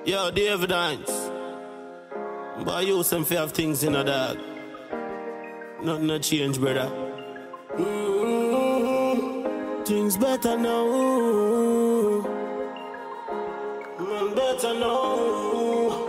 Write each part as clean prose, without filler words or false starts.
Yo, the evidence. But I use some fair things in a dog. Nothing to change, brother. Things better now. Man better now.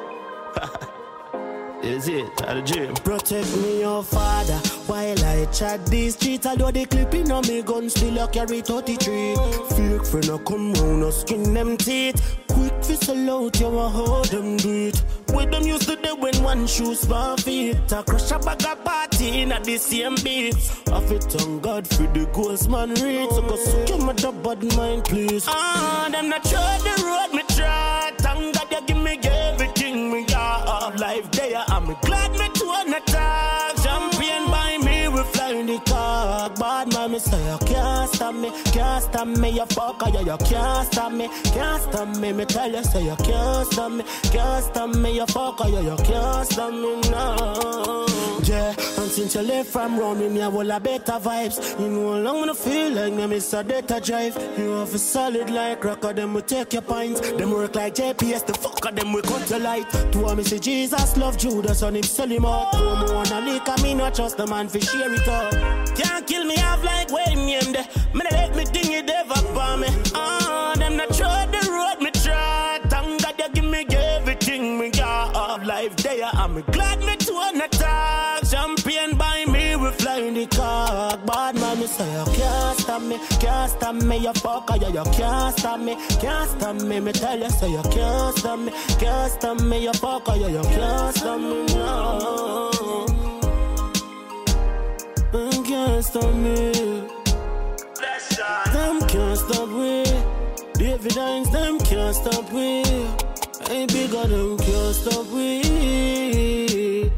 Is it? At the gym. Protect me, your father, while I chat these streets. Although they clipping on me gun, still I carry 33. Fake friend, I come round, I skin them teeth. Quick fist sell out, you a hold them do it. With them used to do when one shoes for feet. I crush a bag of party in at the same beat. I fit on God for the goals man reach. So go suck your mother bad mind, please. Them not try the road me try. Thank God you give me everything me got. Life there, I'm glad me to an attack. Champion by me, we flying the car. Bad man, me say you can't stop me. Can't stop me, you fucker, yeah, you can't stop me. Can't stop me, me tell you, say you can't stop me. Can't stop me, you fucker, yeah, you can't stop me now. Yeah, and since you left from round me, I will have better vibes. You know how long I feel like me, miss a data drive. You have a solid like rocker, them will take your points. Them work like JPS, the fucker, them will cut your light. To me say Jesus love Judas and him sell him out. To me wanna lick, I me not trust the man for share it up. Can't kill me off like Wayne name there. Me let me think it ever for me. Them not try the road me try. Thank God you give me everything me got. Of life there, I'm glad me to an attack. Champion by me, we flying the car. Bad man, me say you can't stop me. Can't stop me, you fucker, yeah, you can't stop me. Can't stop me, me tell you, say you can't stop me. Can't stop me, you fucker, yeah, you can't stop me now. Them can't stop me. Them can't stop me. The evidence, them can't stop me. Ain't bigger, them can't stop me.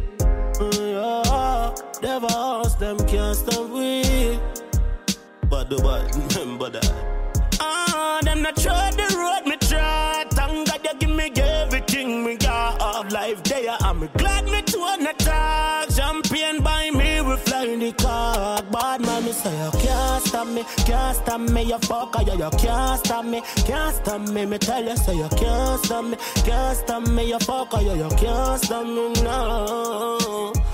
Never ask them can't stop me. But remember that. Them not try the road me try. Thank God you give me everything me got. Of life there, I'm glad me to an attack. Champion by me, we flying the car. Bad man, me say you can't stop me. Can't stop me, you fucker, yeah, you can't stop me. Can't stop me, me tell you, say you can't stop me. Can't stop me, you fucker, yeah, you can't stop me now.